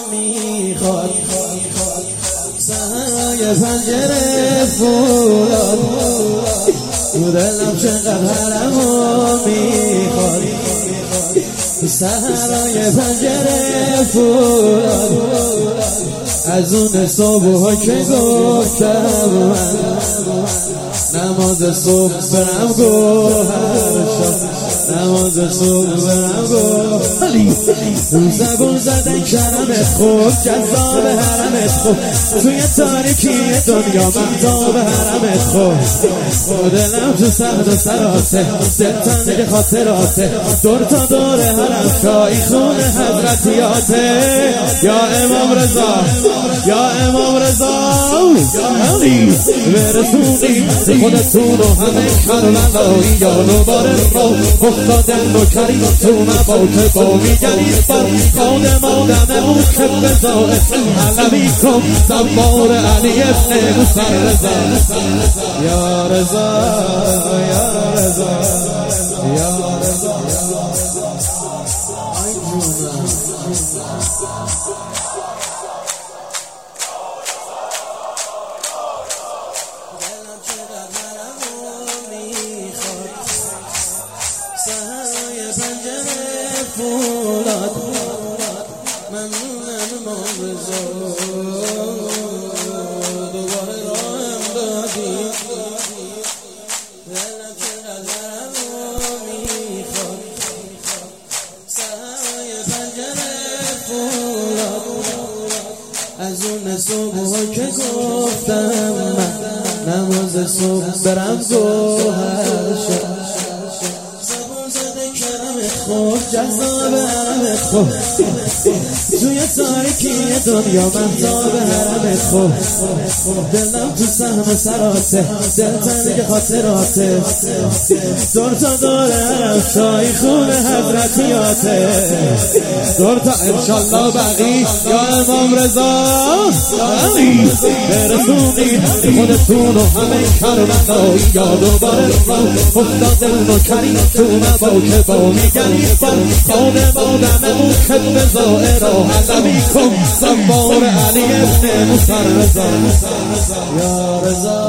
میخواد سحرهای پنجره فولاد دلم چقدر حرمو میخواد سحرهای پنجره فولاد از اون صبح که گفتم من نماز صبح برم گوهر شد نماز صبح برم گوهر رو زبون زدن کرمت خوب جذاب حرمت خوب توی تاریکی دنیا مهتاب حرمت خوب دلم تو سهد و سراته دلتنگ خاطراته دور تا دور حرم شایی خون حضرتیاته یا امام رضا یا امام رضا برسونی خودتون و همه کربلایی یا مبارک رو افتادن و کریمتون با که با میگرید با خادم آدم اون که بزاعت علمی کن زبار علی ابن موسی رضا یا رضا یا رضا یا رضا سحرهای پنجره فولاد ممنونم امام رضا دوباره راهم دادی دلم چقدر حرمو میخواد سحرهای پنجره فولاد از اون صبح که گفتم من نماز صبح برم گوهر شد خوب جذاب حرمت خوب توی تاریکی دنیا مهتاب حرمت خوب دلم تو سهم سراته دلتنگ خاطراته دور تا دور حرم شایی خون حضرتیاته دور تا انشالله بقی یا امام رضا برسونی خودتون و همه کربلایی یا دوباره افتادن و کریمتون با که با میگن خانه بادم اون خدم زائر و حلمی کن زبار علی ابن موسی رضا یا رضا